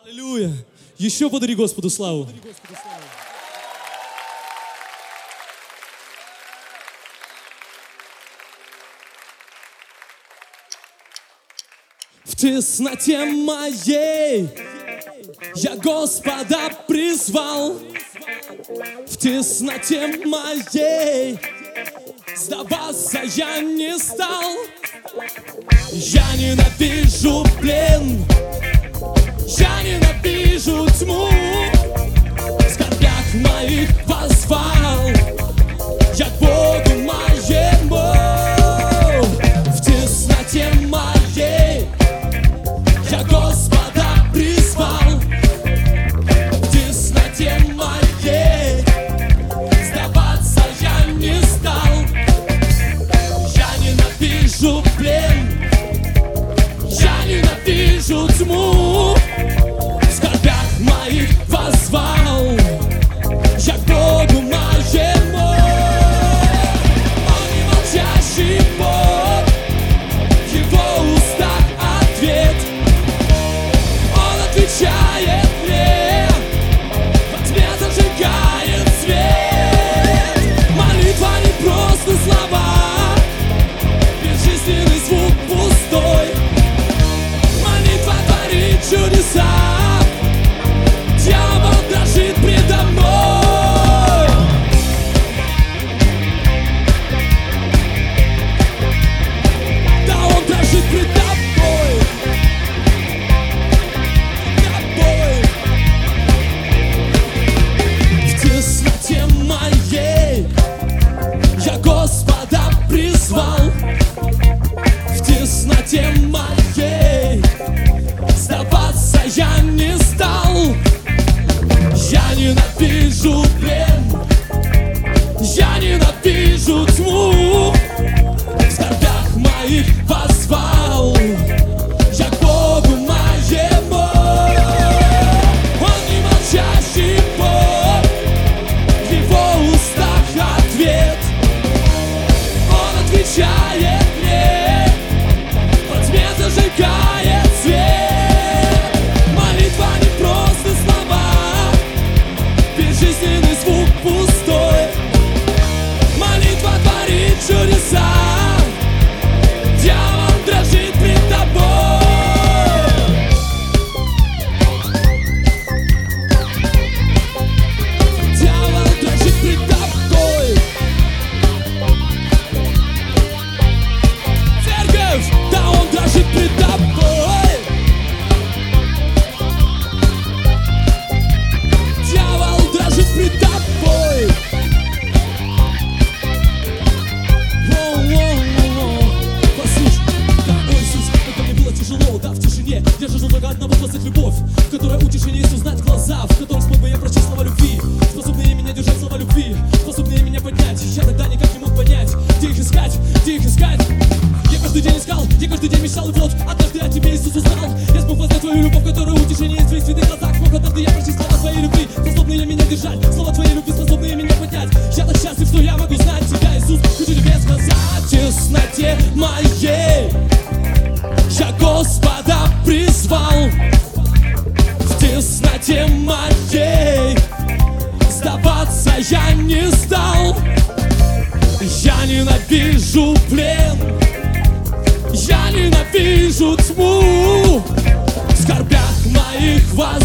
Аллилуйя! Еще подари Господу славу. В тесноте моей я Господа призвал. В тесноте моей сдаваться я не стал. Я ненавижу плен, я ненавижу тьму. В скорбях моих возвал я к Богу моему. В тесноте моей я Господа призвал. В тесноте моей сдаваться я не стал. Я ненавижу плен, я ненавижу тьму. В скорбях моих возвал я к Богу моему. Он не молчащий Бог, в его устах ответ. Он отвечает мне, во тьме зажигает свет. Молитва не просто слова, безжизненный звук пустой. Молитва творит чудеса, дьявол дрожит предо мной. Да он дрожит предо мной. В тесноте моей я Господа призвал. В тесноте моей сдаваться я не стал. Я ненавижу плен, я ненавижу тьму. В скорбях моих возвал я к Богу моему. Он не молчащий Бог, в его устах ответ. Он отвечает мне, во тьме зажигает свет. Молитва не просто слова, безжизненный звук пустой. Молитва творит чудеса, дьявол дрожит пред тобой. Дьявол дрожит пред тобой. Церковь, да он дрожит пред тобой. Дьявол дрожит пред тобой. Послушай, да, о Иисус, как мне было тяжело, да, в тишине я жажду только одного познать любовь, в которой утешение есть узнать глаза, в которых смог бы я прочесть слова любви, способные меня держать слова любви, способные меня поднять. Я тогда никак не мог понять, где их искать, где их искать. Я каждый день искал, я каждый день мечтал, и вот однажды о тебе, Иисус, узнал. Я смог познать твою любовь, в которой утешение есть в твоих святых глазах. Смог однажды я прочесть слова твоей любви, способные меня держать, слова твоей любви, способные меня поднять. Я так счастлив, что я могу знать тебя, Иисус, хочу тебе сказать. В тесноте моей я Господа призвал. В тесноте моей сдаваться я не стал. Я ненавижу плен, я ненавижу тьму. В скорбях моих возвал